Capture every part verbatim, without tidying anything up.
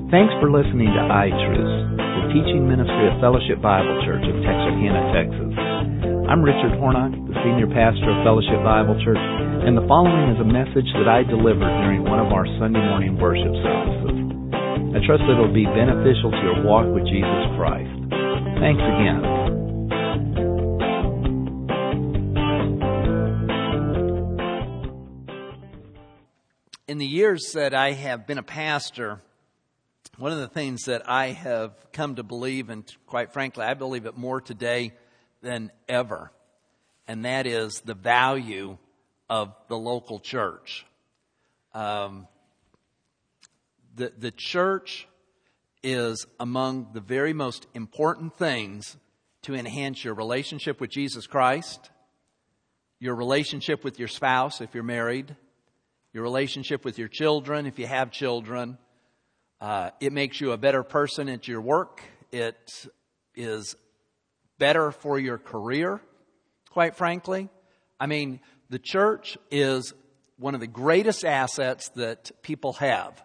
Thanks for listening to iTruth, the teaching ministry of Fellowship Bible Church of Texarkana, Texas. I'm Richard Hornock, the senior pastor of Fellowship Bible Church, and the following is a message that I delivered during one of our Sunday morning worship services. I trust that it will be beneficial to your walk with Jesus Christ. Thanks again. In the years that I have been a pastor, one of the things that I have come to believe, and quite frankly, I believe it more today than ever, and that is the value of the local church. Um, the, the church is among the very most important things to enhance your relationship with Jesus Christ, your relationship with your spouse if you're married, your relationship with your children if you have children. Uh, it makes you a better person at your work. It is better for your career, quite frankly. I mean, the church is one of the greatest assets that people have.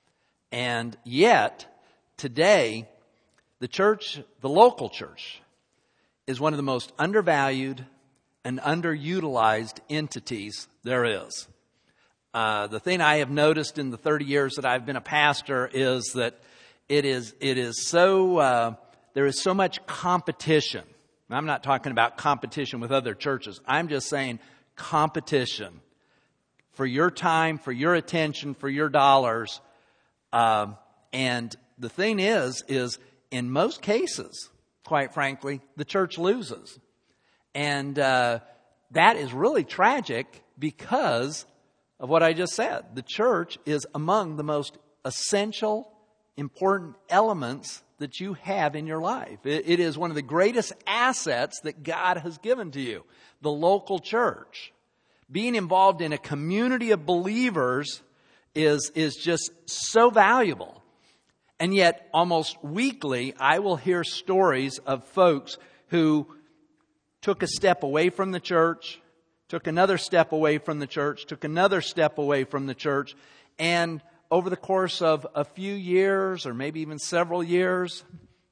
And yet, today, the church, the local church, is one of the most undervalued and underutilized entities there is. Uh, the thing I have noticed in the thirty years that I've been a pastor is that it is it is so uh, there is so much competition. I'm not talking about competition with other churches. I'm just saying competition for your time, for your attention, for your dollars. Um, and the thing is, is in most cases, quite frankly, the church loses, and uh, that is really tragic because of what I just said. The church is among the most essential, important elements that you have in your life. It, it is one of the greatest assets that God has given to you, the local church. Being involved in a community of believers is, is just so valuable. And yet, almost weekly, I will hear stories of folks who took a step away from the church, took another step away from the church, took another step away from the church, and over the course of a few years, or maybe even several years,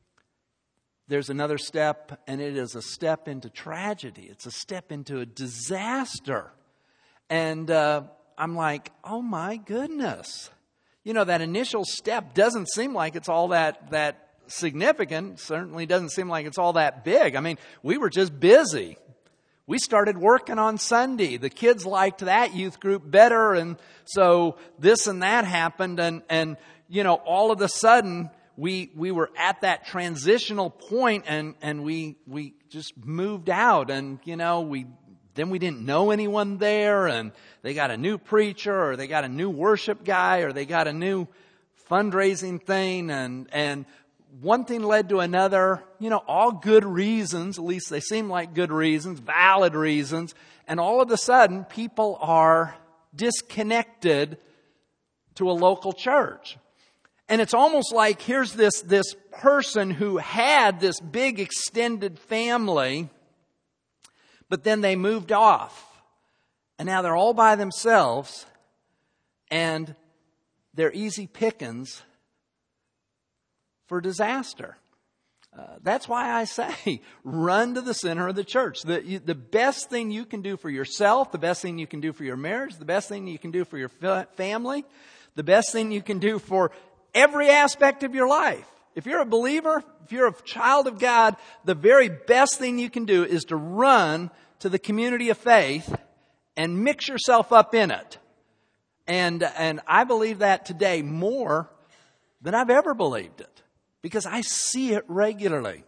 there's another step, and it is a step into tragedy. It's a step into a disaster. And uh, I'm like, oh my goodness. You know, that initial step doesn't seem like it's all that, that significant. Certainly doesn't seem like it's all that big. I mean, we were just busy. We started working on Sunday. The kids liked that youth group better. And so this and that happened. And, and, you know, all of a sudden we, we were at that transitional point and, and we, we just moved out. And, you know, we, then we didn't know anyone there, and they got a new preacher, or they got a new worship guy, or they got a new fundraising thing. And, and, one thing led to another, you know, all good reasons, at least they seem like good reasons, valid reasons. And all of a sudden, people are disconnected to a local church. And it's almost like here's this, this person who had this big extended family, but then they moved off. And now they're all by themselves, and they're easy pickings for disaster. Uh, that's why I say, run to the center of the church. The, you, the best thing you can do for yourself, the best thing you can do for your marriage, the best thing you can do for your fa- family, the best thing you can do for every aspect of your life. If you're a believer, if you're a child of God, the very best thing you can do is to run to the community of faith and mix yourself up in it. And, and I believe that today more than I've ever believed it, because I see it regularly.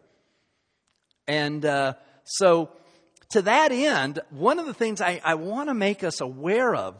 And uh, so to that end, one of the things I, I want to make us aware of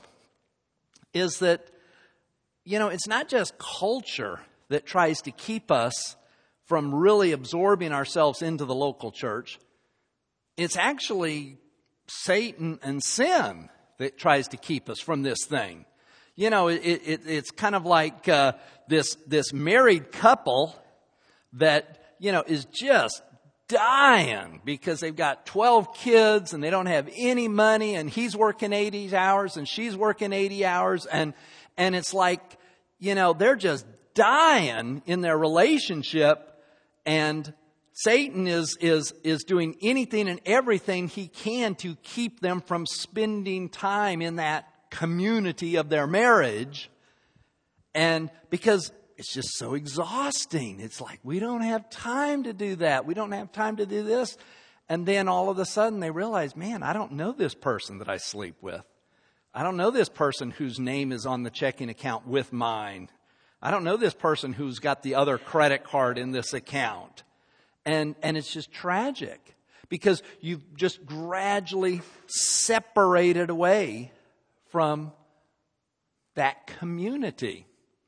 is that, you know, it's not just culture that tries to keep us from really absorbing ourselves into the local church. It's actually Satan and sin that tries to keep us from this thing. You know, it, it, it's kind of like uh, this this married couple that, you know, is just dying because they've got twelve kids and they don't have any money, and he's working eighty hours and she's working eighty hours. And, and it's like, you know, they're just dying in their relationship, and Satan is, is, is doing anything and everything he can to keep them from spending time in that community of their marriage. And because it's just so exhausting. It's like, we don't have time to do that. We don't have time to do this. And then all of a sudden they realize, man, I don't know this person that I sleep with. I don't know this person whose name is on the checking account with mine. I don't know this person who's got the other credit card in this account. And, and it's just tragic because you've just gradually separated away from that community.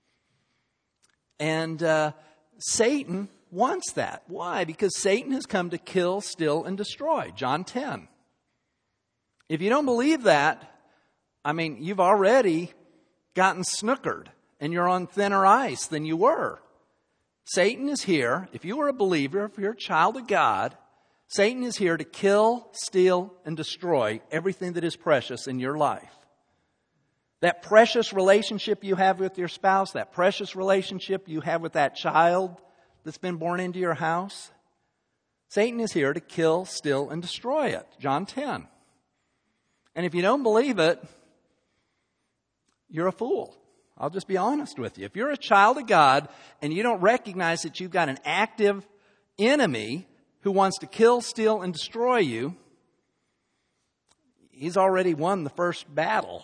And uh, Satan wants that. Why? Because Satan has come to kill, steal, and destroy. John ten. If you don't believe that, I mean, you've already gotten snookered and you're on thinner ice than you were. Satan is here. If you are a believer, if you're a child of God, Satan is here to kill, steal, and destroy everything that is precious in your life. That precious relationship you have with your spouse, that precious relationship you have with that child that's been born into your house, Satan is here to kill, steal, and destroy it. John ten. And if you don't believe it, you're a fool. I'll just be honest with you. If you're a child of God and you don't recognize that you've got an active enemy who wants to kill, steal, and destroy you, he's already won the first battle.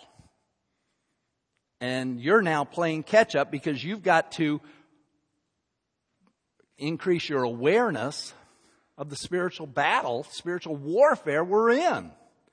And you're now playing catch up because you've got to increase your awareness of the spiritual battle, spiritual warfare we're in.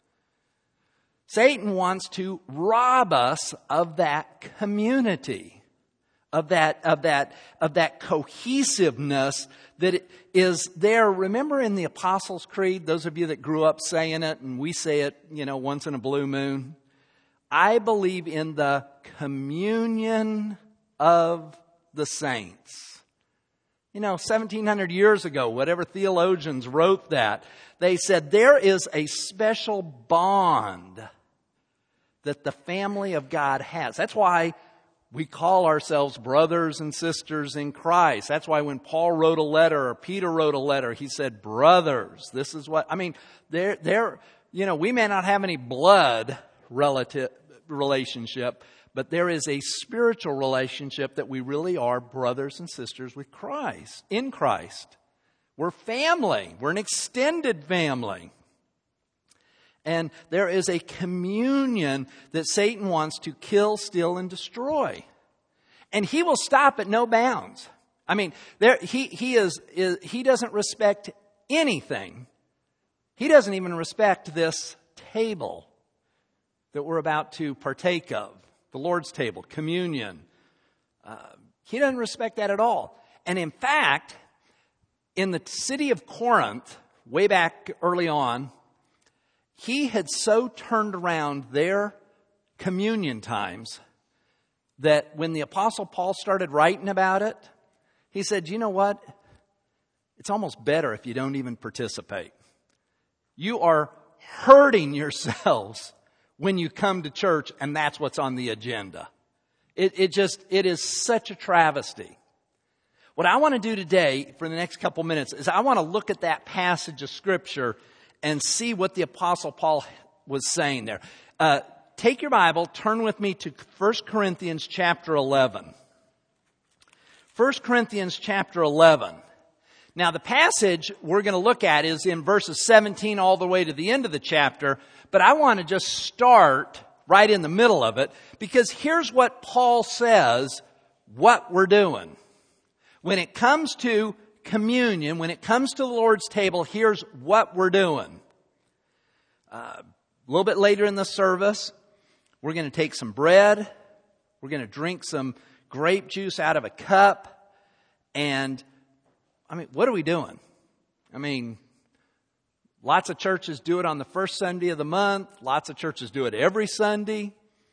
Satan wants to rob us of that community, of that, of that, of that cohesiveness that is there. Remember in the Apostles' Creed, those of you that grew up saying it, and we say it, you know, once in a blue moon. I believe in the communion of the saints. You know, seventeen hundred years ago, whatever theologians wrote that, they said there is a special bond that the family of God has. That's why we call ourselves brothers and sisters in Christ. That's why when Paul wrote a letter or Peter wrote a letter, he said, brothers, this is what, I mean, they're, they're, you know, we may not have any blood relative relationship, but there is a spiritual relationship that we really are brothers and sisters with Christ, in Christ. We're family. We're an extended family. And there is a communion that Satan wants to kill, steal, and destroy. And he will stop at no bounds. I mean, there he he is, is he doesn't respect anything. He doesn't even respect this table that we're about to partake of, the Lord's table, communion. Uh, he doesn't respect that at all. And in fact, in the city of Corinth, way back early on, he had so turned around their communion times that when the Apostle Paul started writing about it, he said, you know what? It's almost better if you don't even participate. You are hurting yourselves when you come to church and that's what's on the agenda. It, it just, it is such a travesty. What I want to do today for the next couple minutes is I want to look at that passage of Scripture and see what the Apostle Paul was saying there. Uh, take your Bible, turn with me to First Corinthians chapter eleven. First Corinthians chapter eleven. Now the passage we're going to look at is in verses seventeen all the way to the end of the chapter, but I want to just start right in the middle of it because here's what Paul says what we're doing. When it comes to communion, when it comes to the Lord's table, here's what we're doing. Uh, a little bit later in the service, we're going to take some bread. We're going to drink some grape juice out of a cup. And, I mean, what are we doing? I mean, lots of churches do it on the first Sunday of the month. Lots of churches do it every Sunday.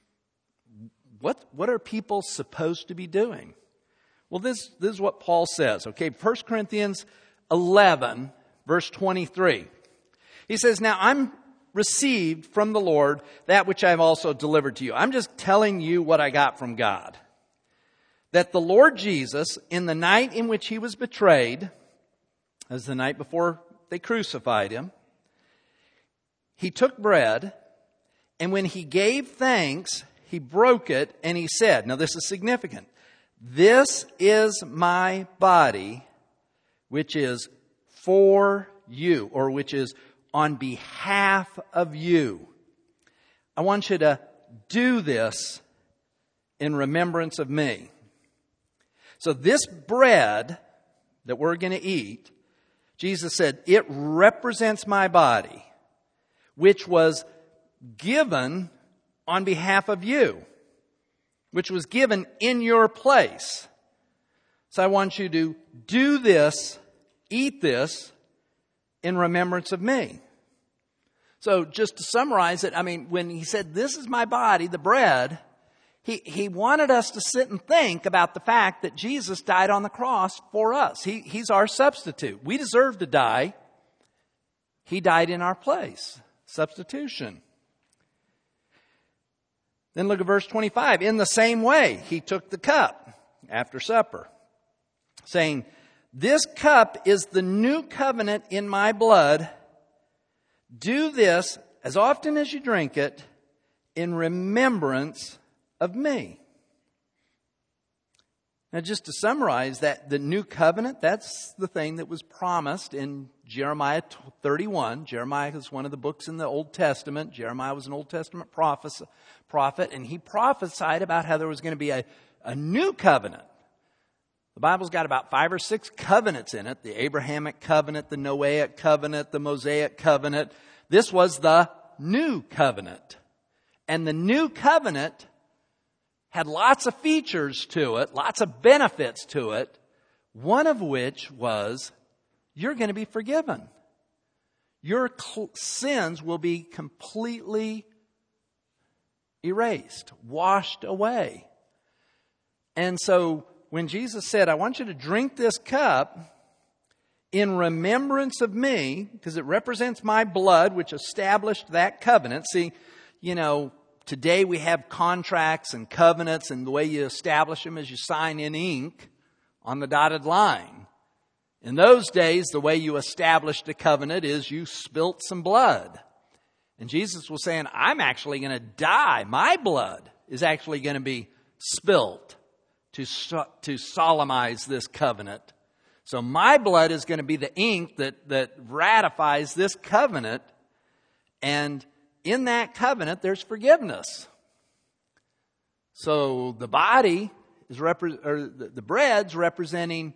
What, what are people supposed to be doing? Well, this, this is what Paul says, okay? First Corinthians eleven, verse twenty-three. He says, now I'm received from the Lord that which I have also delivered to you. I'm just telling you what I got from God. that the Lord Jesus, in the night in which he was betrayed, as the night before they crucified him, he took bread, and when he gave thanks, he broke it, and he said, now this is significant, "This is my body, which is for you," or which is on behalf of you. I want you to do this in remembrance of me. So this bread that we're going to eat, Jesus said, it represents my body, which was given on behalf of you, which was given in your place. So I want you to do this, eat this, in remembrance of me. So just to summarize it, I mean, when he said, "This is my body," the bread, he, he wanted us to sit and think about the fact that Jesus died on the cross for us. He, he's our substitute. We deserve to die. He died in our place. Substitution. Then look at verse twenty-five. "In the same way, he took the cup after supper, saying, 'This cup is the new covenant in my blood. Do this as often as you drink it in remembrance of me.'" Now, just to summarize that, the new covenant, that's the thing that was promised in Jeremiah thirty-one. Jeremiah is one of the books in the Old Testament. Jeremiah was an Old Testament prophet, and he prophesied about how there was going to be a, a new covenant. The Bible's got about five or six covenants in it. The Abrahamic covenant, the Noahic covenant, the Mosaic covenant. This was the new covenant. And the new covenant had lots of features to it, lots of benefits to it, one of which was you're going to be forgiven. Your cl- sins will be completely erased, washed away. And so when Jesus said, "I want you to drink this cup in remembrance of me," because it represents my blood, which established that covenant. See, you know, today we have contracts and covenants, and the way you establish them is you sign in ink on the dotted line. In those days, the way you established a covenant is you spilt some blood. And Jesus was saying, I'm actually going to die. My blood is actually going to be spilt to, to solemnize this covenant. So my blood is going to be the ink that, that ratifies this covenant. And in that covenant, there's forgiveness. So the body is repre- or the, the bread's representing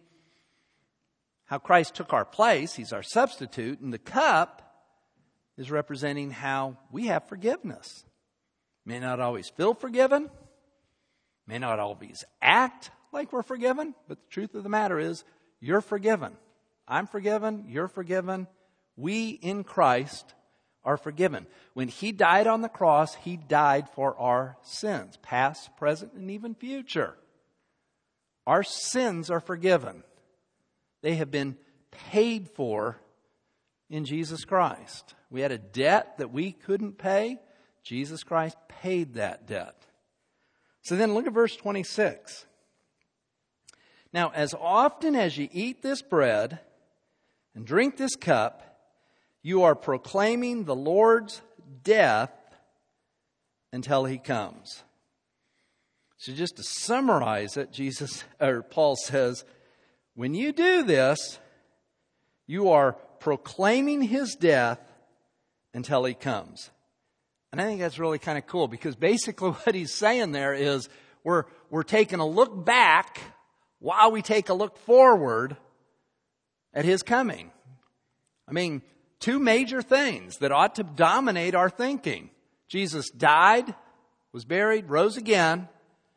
how Christ took our place. He's our substitute. And the cup is representing how we have forgiveness. May not always feel forgiven. May not always act like we're forgiven. But the truth of the matter is, you're forgiven. I'm forgiven. You're forgiven. We in Christ are forgiven. When He died on the cross, He died for our sins, past, present, and even future. Our sins are forgiven. They have been paid for in Jesus Christ. We had a debt that we couldn't pay. Jesus Christ paid that debt. So then look at verse twenty-six. Now, as often as you eat this bread and drink this cup, you are proclaiming the Lord's death until He comes. So just to summarize it, Jesus or Paul says, when you do this, you are proclaiming His death until He comes. And I think that's really kind of cool, because basically what he's saying there is we're we're taking a look back while we take a look forward at His coming. I mean, two major things that ought to dominate our thinking. Jesus died, was buried, rose again,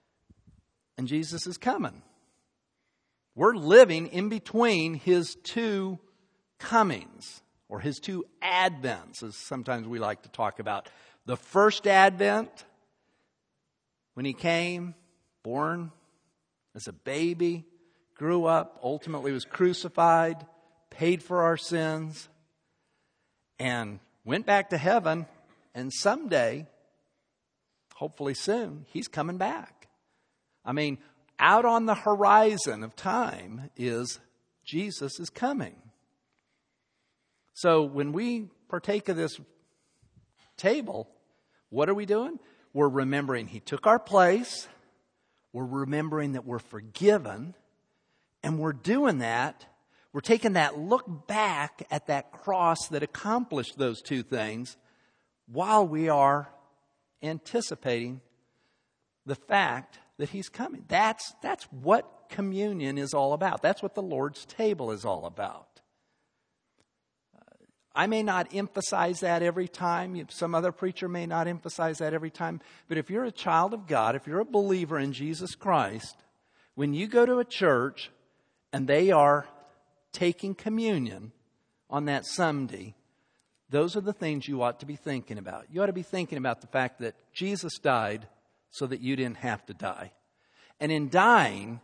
and Jesus is coming. We're living in between His two comings, or His two advents, as sometimes we like to talk about. The first advent, when He came, born as a baby, grew up, ultimately was crucified, paid for our sins, and went back to heaven. And someday, hopefully soon, He's coming back. I mean, out on the horizon of time is Jesus is coming. So when we partake of this table, what are we doing? We're remembering He took our place. We're remembering that we're forgiven. And we're doing that. We're taking that look back at that cross that accomplished those two things while we are anticipating the fact that He's coming. That's, that's what communion is all about. That's what the Lord's table is all about. I may not emphasize that every time. Some other preacher may not emphasize that every time. But if you're a child of God, if you're a believer in Jesus Christ, when you go to a church and they are taking communion on that Sunday, those are the things you ought to be thinking about. You ought to be thinking about the fact that Jesus died so that you didn't have to die. And in dying,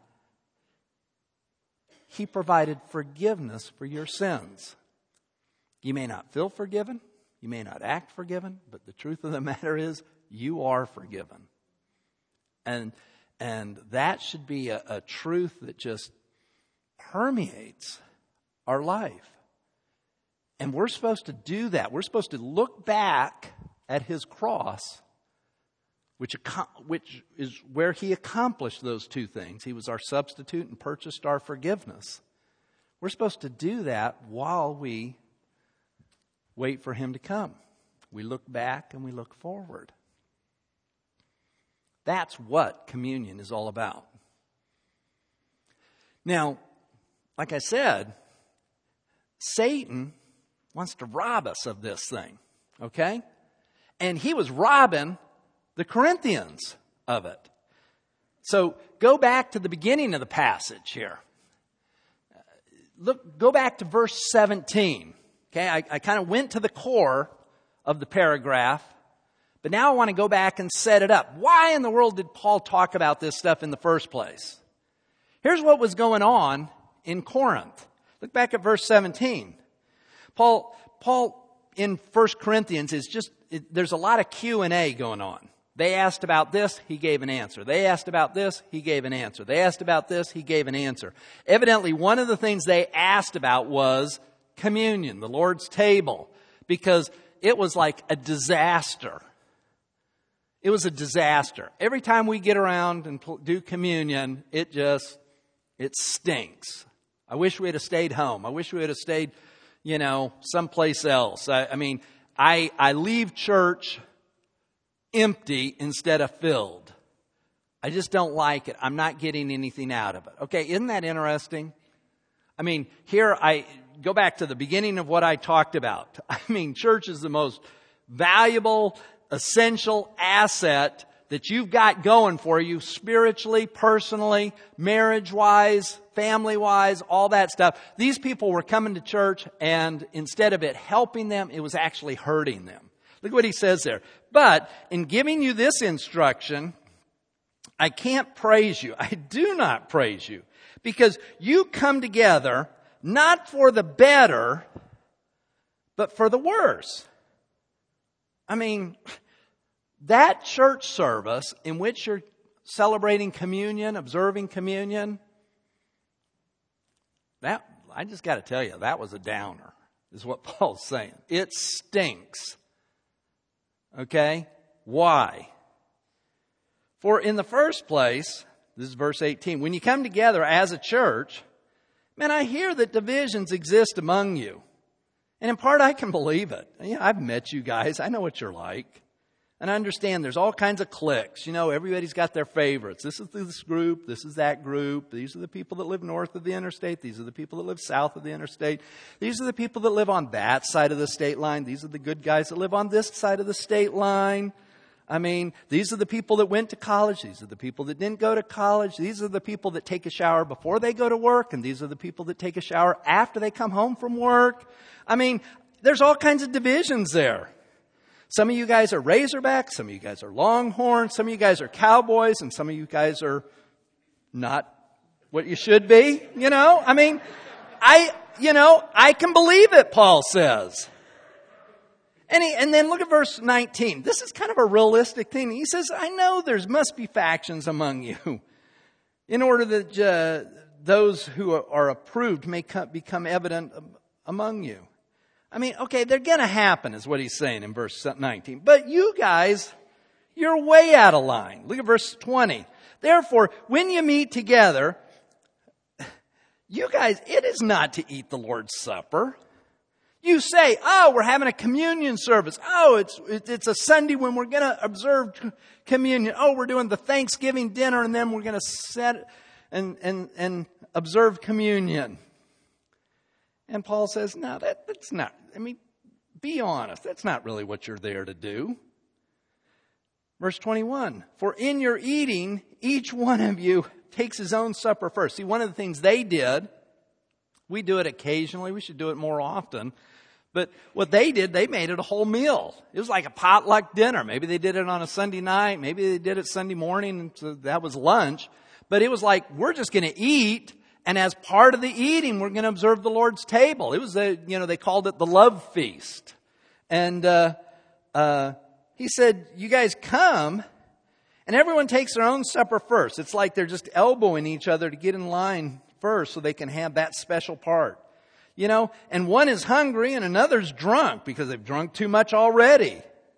He provided forgiveness for your sins. You may not feel forgiven. You may not act forgiven. But the truth of the matter is, you are forgiven. And, and that should be a, a truth that just permeates our life. And we're supposed to do that. We're supposed to look back at His cross, which, which is where He accomplished those two things. He was our substitute and purchased our forgiveness. We're supposed to do that while we wait for Him to come. We look back and we look forward. That's what communion is all about. Now, like I said, Satan wants to rob us of this thing, okay? And he was robbing the Corinthians of it. So go back to the beginning of the passage here. Look, go back to verse seventeen. Okay, I, I kind of went to the core of the paragraph, but now I want to go back and set it up. Why in the world did Paul talk about this stuff in the first place? Here's what was going on in Corinth. Look back at verse seventeen. Paul, Paul in First Corinthians is just, it, there's a lot of Q and A going on. They asked about this, he gave an answer. They asked about this, he gave an answer. They asked about this, he gave an answer. Evidently, one of the things they asked about was communion, the Lord's table, because it was like a disaster. It was a disaster. Every time we get around and do communion, it just, it stinks. I wish we had stayed home. I wish we had stayed, you know, someplace else. I, I mean, I, I leave church empty instead of filled. I just don't like it. I'm not getting anything out of it. Okay, isn't that interesting? I mean, here I go back to the beginning of what I talked about. I mean, church is the most valuable, essential asset that you've got going for you spiritually, personally, marriage-wise, family-wise, all that stuff. These people were coming to church, and instead of it helping them, it was actually hurting them. Look what he says there. But in giving you this instruction, I can't praise you. I do not praise you, because you come together not for the better, but for the worse. I mean, that church service in which you're celebrating communion, observing communion, that, I just got to tell you, that was a downer, is what Paul's saying. It stinks. Okay? Why? For in the first place, this is verse eighteen, when you come together as a church, man, I hear that divisions exist among you. And in part, I can believe it. You know, I've met you guys. I know what you're like. And I understand there's all kinds of cliques. You know, everybody's got their favorites. This is this group. This is that group. These are the people that live north of the interstate. These are the people that live south of the interstate. These are the people that live on that side of the state line. These are the good guys that live on this side of the state line. I mean, these are the people that went to college. These are the people that didn't go to college. These are the people that take a shower before they go to work. And these are the people that take a shower after they come home from work. I mean, there's all kinds of divisions there. Some of you guys are Razorbacks. Some of you guys are Longhorns. Some of you guys are Cowboys. And some of you guys are not what you should be. You know, I mean, I, you know, I can believe it, Paul says. And, he, and then look at verse nineteen. This is kind of a realistic thing. He says, I know there must be factions among you. in order that uh, those who are approved may come, become evident among you. I mean, okay, they're going to happen is what he's saying in verse nineteen. But you guys, you're way out of line. Look at verse twenty. Therefore, when you meet together, you guys, it is not to eat the Lord's Supper. You say, oh, we're having a communion service. Oh, it's it's a Sunday when we're going to observe communion. Oh, we're doing the Thanksgiving dinner and then we're going to set and, and, and observe communion. And Paul says, no, that, that's not, I mean, be honest. That's not really what you're there to do. Verse twenty-one, for in your eating, each one of you takes his own supper first. See, one of the things they did, we do it occasionally. We should do it more often. But what they did, they made it a whole meal. It was like a potluck dinner. Maybe they did it on a Sunday night. Maybe they did it Sunday morning. And so that was lunch. But it was like, we're just going to eat. And as part of the eating, we're going to observe the Lord's table. It was a, you know, they called it the love feast. And, uh, uh, he said, you guys come and everyone takes their own supper first. It's like they're just elbowing each other to get in line first so they can have that special part. You know, and one is hungry and another's drunk because they've drunk too much already.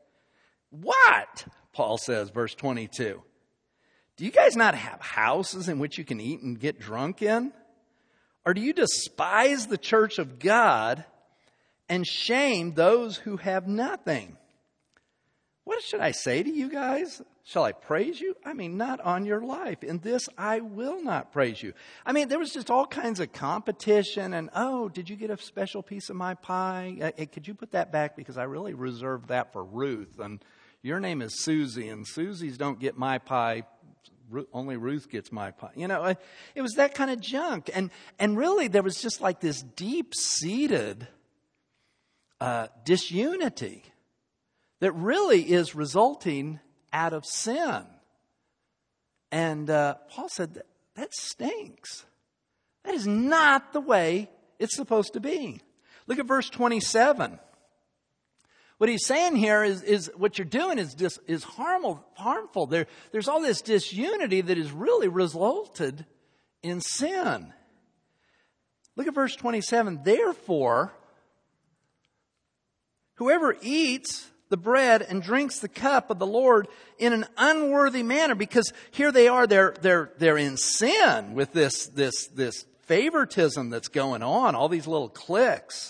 What? Paul says, verse twenty-two. Do you guys not have houses in which you can eat and get drunk in? Or do you despise the church of God and shame those who have nothing? What should I say to you guys? Shall I praise you? I mean, not on your life. In this, I will not praise you. I mean, there was just all kinds of competition and, oh, did you get a special piece of my pie? Uh, hey, could you put that back? Because I really reserved that for Ruth. And your name is Susie, and Susie's don't get my pie. Only Ruth gets my pie. You know, it was that kind of junk. And, and really, there was just like this deep-seated uh, disunity that really is resulting out of sin. And uh, Paul said, that, that stinks. That is not the way it's supposed to be. Look at verse twenty-seven. What he's saying here is, is what you're doing is dis, is harmful. harmful. There, there's all this disunity that has really resulted in sin. Look at verse twenty-seven. Therefore, whoever eats the bread and drinks the cup of the Lord in an unworthy manner, because here they are, they're, they're, they're in sin with this, this, this favoritism that's going on, all these little cliques.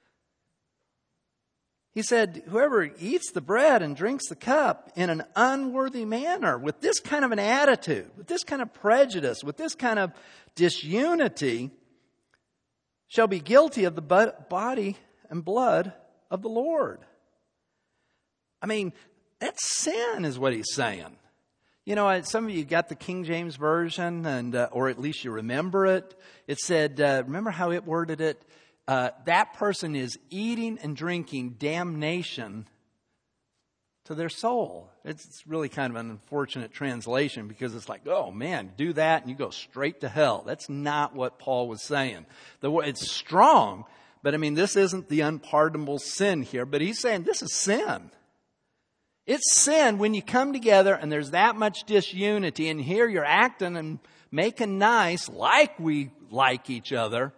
He said, whoever eats the bread and drinks the cup in an unworthy manner, with this kind of an attitude, with this kind of prejudice, with this kind of disunity, shall be guilty of the body and blood of the Lord. I mean, that's sin is what he's saying. You know, some of you got the King James Version, and uh, or at least you remember it. It said, uh, remember how it worded it? Uh, that person is eating and drinking damnation to their soul. It's, it's really kind of an unfortunate translation because it's like, oh man, do that and you go straight to hell. That's not what Paul was saying. The, it's strong, but I mean, this isn't the unpardonable sin here, but he's saying this is sin. It's sin when you come together and there's that much disunity, and here you're acting and making nice like we like each other.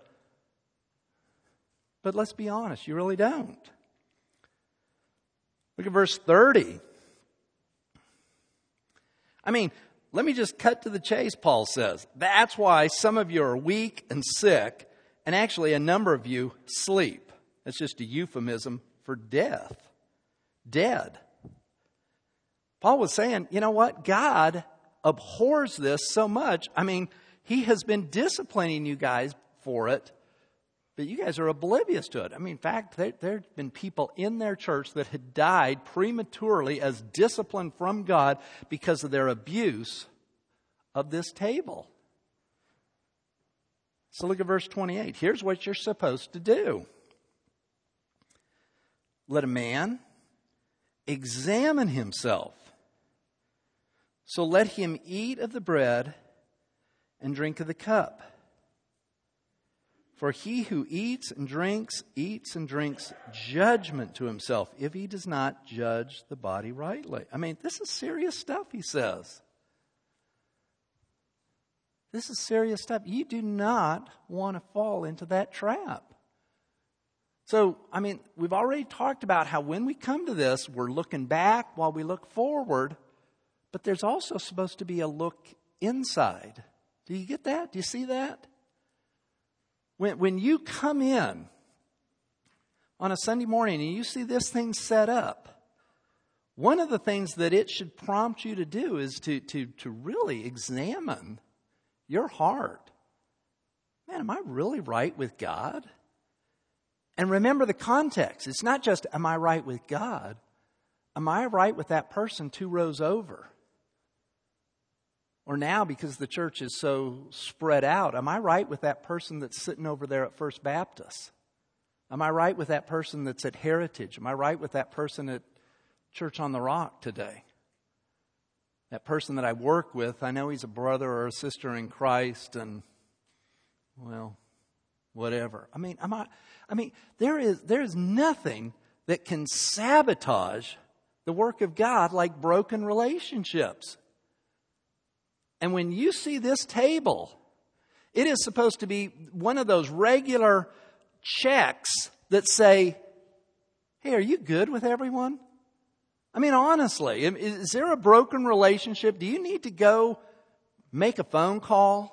But let's be honest, you really don't. Look at verse thirty. I mean, let me just cut to the chase, Paul says. That's why some of you are weak and sick, and actually a number of you sleep. That's just a euphemism for death. Dead. Paul was saying, you know what? God abhors this so much. I mean, he has been disciplining you guys for it, but you guys are oblivious to it. I mean, in fact, there, there have been people in their church that had died prematurely as discipline from God because of their abuse of this table. So look at verse twenty-eight. Here's what you're supposed to do. Let a man examine himself. So let him eat of the bread and drink of the cup. For he who eats and drinks, eats and drinks judgment to himself, if he does not judge the body rightly. I mean, this is serious stuff, he says. This is serious stuff. You do not want to fall into that trap. So, I mean, we've already talked about how when we come to this, we're looking back while we look forward, but there's also supposed to be a look inside. Do you get that? Do you see that? When, when you come in on a Sunday morning and you see this thing set up, one of the things that it should prompt you to do is to, to, to really examine your heart. Man, am I really right with God? And remember the context. It's not just, am I right with God? Am I right with that person two rows over? Or now, because the church is so spread out, am I right with that person that's sitting over there at First Baptist? Am I right with that person that's at Heritage? Am I right with that person at Church on the Rock today? That person that I work with, I know he's a brother or a sister in Christ, and, well, whatever. I mean, am I, I mean, there is there is nothing that can sabotage the work of God like broken relationships. And when you see this table, it is supposed to be one of those regular checks that say, hey, are you good with everyone? I mean, honestly, is there a broken relationship? Do you need to go make a phone call?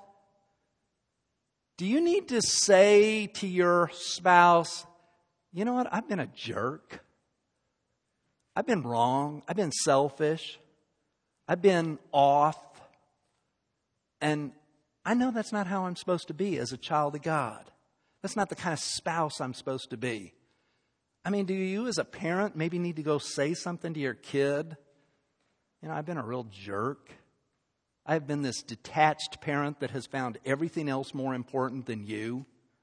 Do you need to say to your spouse, you know what, I've been a jerk. I've been wrong. I've been selfish. I've been off. And I know that's not how I'm supposed to be as a child of God. That's not the kind of spouse I'm supposed to be. I mean, do you as a parent maybe need to go say something to your kid? You know, I've been a real jerk. I've been this detached parent that has found everything else more important than you.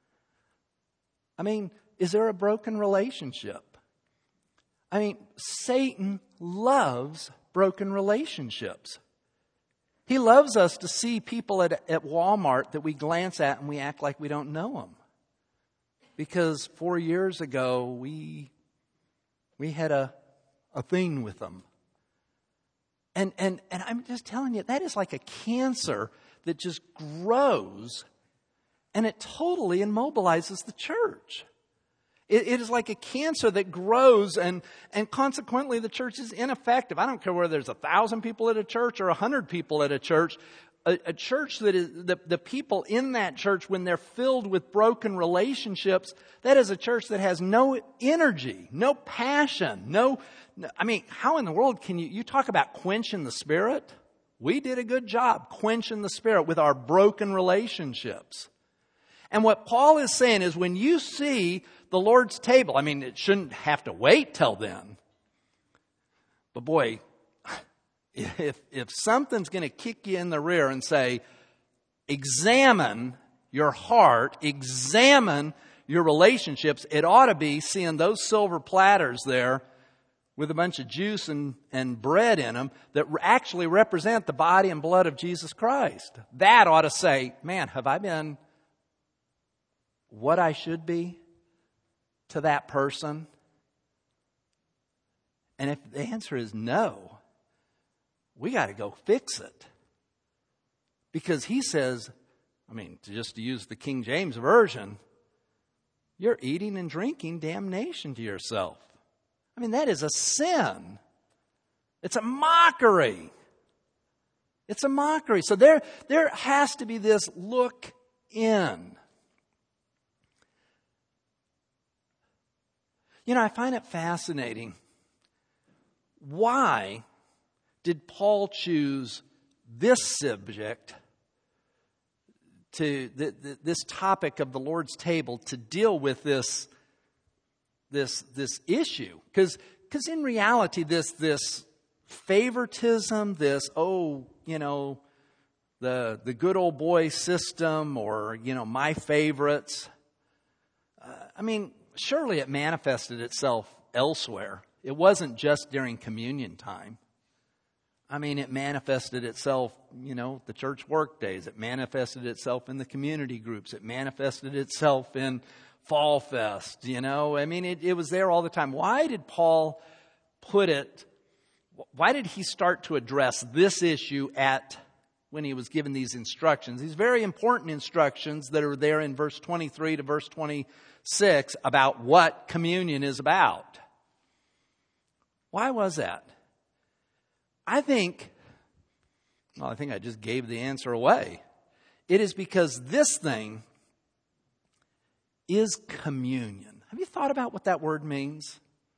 I mean, is there a broken relationship? I mean, Satan loves broken relationships. He loves us to see people at, at Walmart that we glance at and we act like we don't know them. Because four years ago, we we had a a thing with them. And, and, and I'm just telling you, that is like a cancer that just grows and it totally immobilizes the church. It, it is like a cancer that grows and, and consequently the church is ineffective. I don't care whether there's a thousand people at a church or a hundred people at a church. A, a church that is, the, the people in that church, when they're filled with broken relationships, that is a church that has no energy, no passion, no, I mean, how in the world can you, you talk about quenching the spirit? We did a good job quenching the spirit with our broken relationships. And what Paul is saying is when you see the Lord's table, I mean, it shouldn't have to wait till then. But boy, If if something's going to kick you in the rear and say, examine your heart, examine your relationships, it ought to be seeing those silver platters there with a bunch of juice and, and bread in them that actually represent the body and blood of Jesus Christ. That ought to say, man, have I been what I should be to that person? And if the answer is no, we got to go fix it. Because he says, I mean, just to use the King James Version, you're eating and drinking damnation to yourself. I mean, that is a sin. It's a mockery. It's a mockery. So there, there has to be this look in. You know, I find it fascinating. Why did Paul choose this subject, to the, the, this topic of the Lord's table, to deal with this this this issue? Because because in reality, this this favoritism, this oh you know the the good old boy system, or you know my favorites. Uh, I mean, surely it manifested itself elsewhere. It wasn't just during communion time. I mean, it manifested itself, you know, the church work days. It manifested itself in the community groups. It manifested itself in Fall Fest, you know. I mean, it, it was there all the time. Why did Paul put it, why did he start to address this issue at when he was given these instructions. These very important instructions that are there in verse twenty-three to verse twenty-six about what communion is about. Why was that? I think, well, I think I just gave the answer away. It is because this thing is communion. Have you thought about what that word means?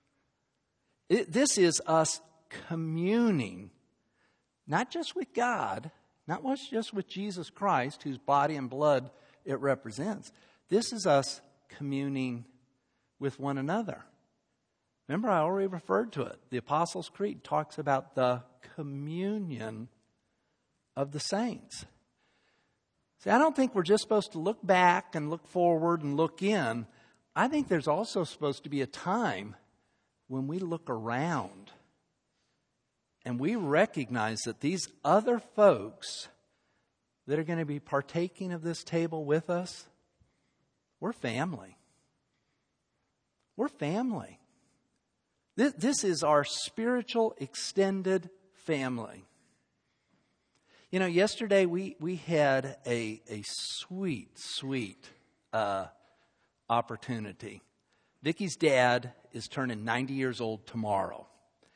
It, this is us communing, not just with God, not just with Jesus Christ, whose body and blood it represents. This is us communing with one another. Remember, I already referred to it. The Apostles' Creed talks about the communion of the saints. See, I don't think we're just supposed to look back and look forward and look in. I think there's also supposed to be a time when we look around and we recognize that these other folks that are going to be partaking of this table with us, we're family. We're family. This, this is our spiritual extended family. You know, yesterday we, we had a, a sweet, sweet uh, opportunity. Vicky's dad is turning ninety years old tomorrow.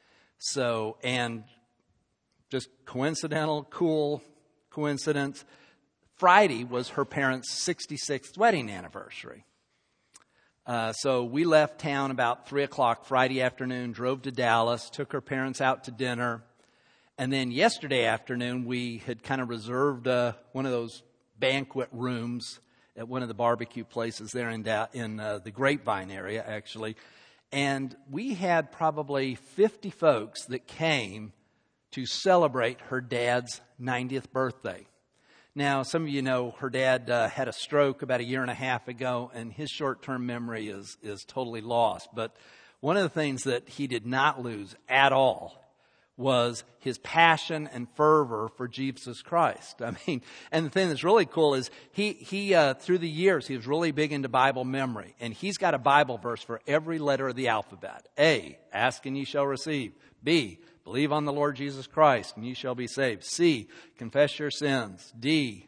So, and just coincidental, cool coincidence, Friday was her parents' sixty-sixth wedding anniversary. Uh, so we left town about three o'clock Friday afternoon, drove to Dallas, took her parents out to dinner. And then yesterday afternoon, we had kind of reserved uh, one of those banquet rooms at one of the barbecue places there in, da- in uh, the Grapevine area, actually. And we had probably fifty folks that came to celebrate her dad's ninetieth birthday. Now, some of you know her dad uh, had a stroke about a year and a half ago, and his short-term memory is, is totally lost. But one of the things that he did not lose at all was his passion and fervor for Jesus Christ. I mean, and the thing that's really cool is he, he uh, through the years, he was really big into Bible memory. And he's got a Bible verse for every letter of the alphabet. A, ask and ye shall receive. B, believe on the Lord Jesus Christ and ye shall be saved. C, confess your sins. D,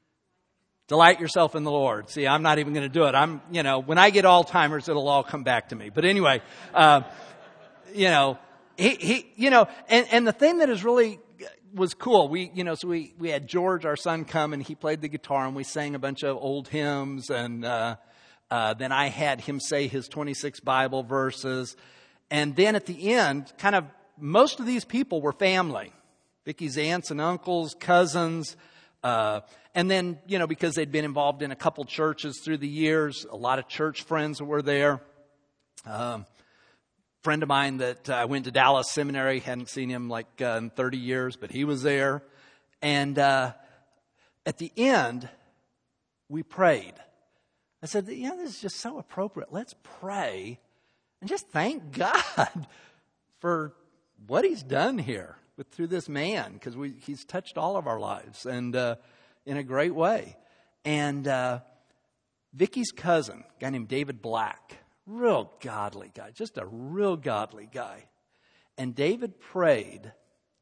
delight yourself in the Lord. See, I'm not even going to do it. I'm, you know, when I get Alzheimer's, it'll all come back to me. But anyway, uh, you know, He, he, you know, and, and the thing that is really was cool, we, you know, so we, we had George, our son, come and he played the guitar and we sang a bunch of old hymns and, uh, uh, then I had him say his twenty-six Bible verses. And then at the end, kind of, most of these people were family. Vicky's aunts and uncles, cousins, uh, and then, you know, because they'd been involved in a couple churches through the years, a lot of church friends were there. Um, friend of mine that uh, went to Dallas Seminary, hadn't seen him like uh, in thirty years, but he was there. And uh, at the end, we prayed. I said, you know, this is just so appropriate. Let's pray and just thank God for what he's done here with through this man, because we he's touched all of our lives and uh, in a great way. And uh, Vicky's cousin, a guy named David Black, real godly guy, just a real godly guy. And David prayed,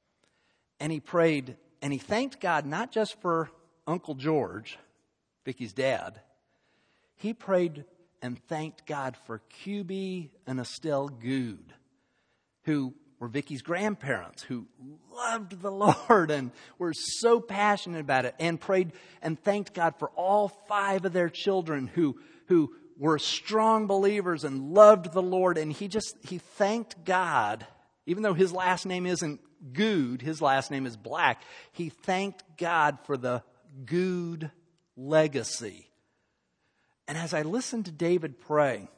and he prayed, and he thanked God not just for Uncle George, Vicky's dad. He prayed and thanked God for Q B and Estelle Good, who were Vicky's grandparents, who loved the Lord and were so passionate about it, and prayed and thanked God for all five of their children who who were strong believers and loved the Lord. And he just, he thanked God, even though his last name isn't Good, his last name is Black. He thanked God for the Good legacy. And as I listened to David pray,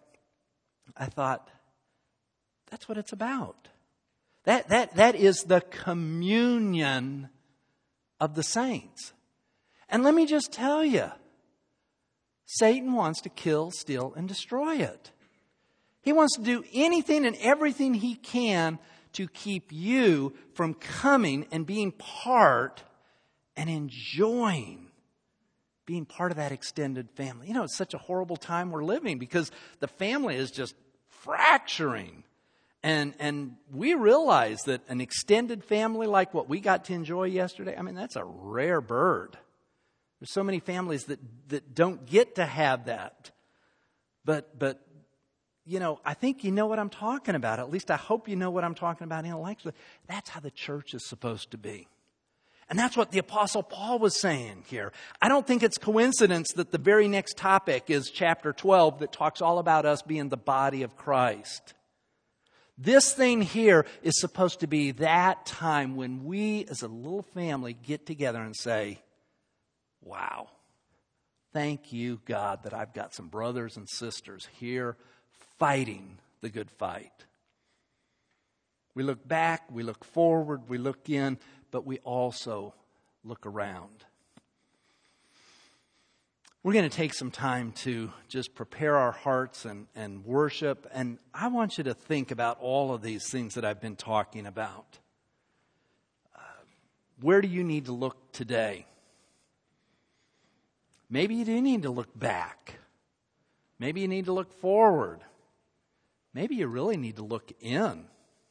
I thought, that's what it's about. That, that, that is the communion of the saints. And let me just tell you, Satan wants to kill, steal, and destroy it. He wants to do anything and everything he can to keep you from coming and being part and enjoying being part of that extended family. You know, it's such a horrible time we're living because the family is just fracturing. And and we realize that an extended family like what we got to enjoy yesterday, I mean, that's a rare bird. There's so many families that, that don't get to have that. But, but you know, I think you know what I'm talking about. At least I hope you know what I'm talking about intellectually. That's how the church is supposed to be. And that's what the Apostle Paul was saying here. I don't think it's coincidence that the very next topic is chapter twelve that talks all about us being the body of Christ. This thing here is supposed to be that time when we as a little family get together and say, wow, thank you, God, that I've got some brothers and sisters here fighting the good fight. We look back, we look forward, we look in, but we also look around. We're going to take some time to just prepare our hearts and, and worship. And I want you to think about all of these things that I've been talking about. Uh, where do you need to look today? Maybe you do need to look back. Maybe you need to look forward. Maybe you really need to look in.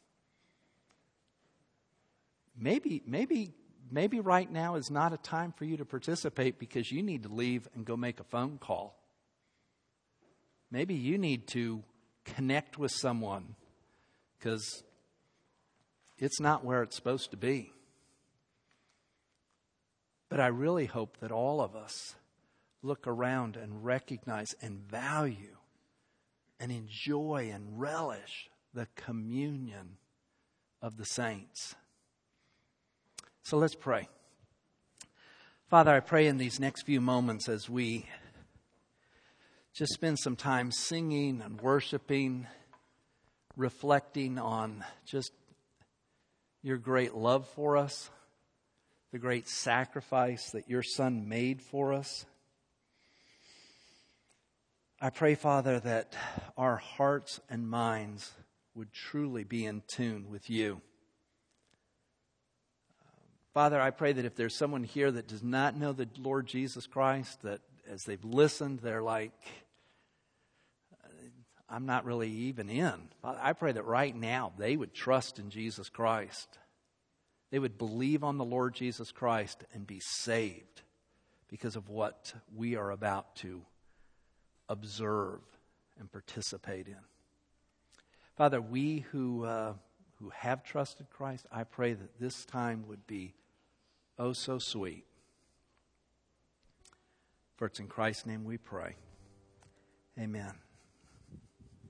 Maybe, maybe, maybe right now is not a time for you to participate because you need to leave and go make a phone call. Maybe you need to connect with someone because it's not where it's supposed to be. But I really hope that all of us look around and recognize and value and enjoy and relish the communion of the saints. So let's pray. Father, I pray in these next few moments as we just spend some time singing and worshiping, reflecting on just your great love for us, the great sacrifice that your Son made for us. I pray, Father, that our hearts and minds would truly be in tune with you. Father, I pray that if there's someone here that does not know the Lord Jesus Christ, that as they've listened, they're like, I'm not really even in. Father, I pray that right now they would trust in Jesus Christ. They would believe on the Lord Jesus Christ and be saved because of what we are about to observe and participate in. Father, we who uh, who have trusted Christ, I pray that this time would be oh so sweet. For it's in Christ's name we pray. Amen.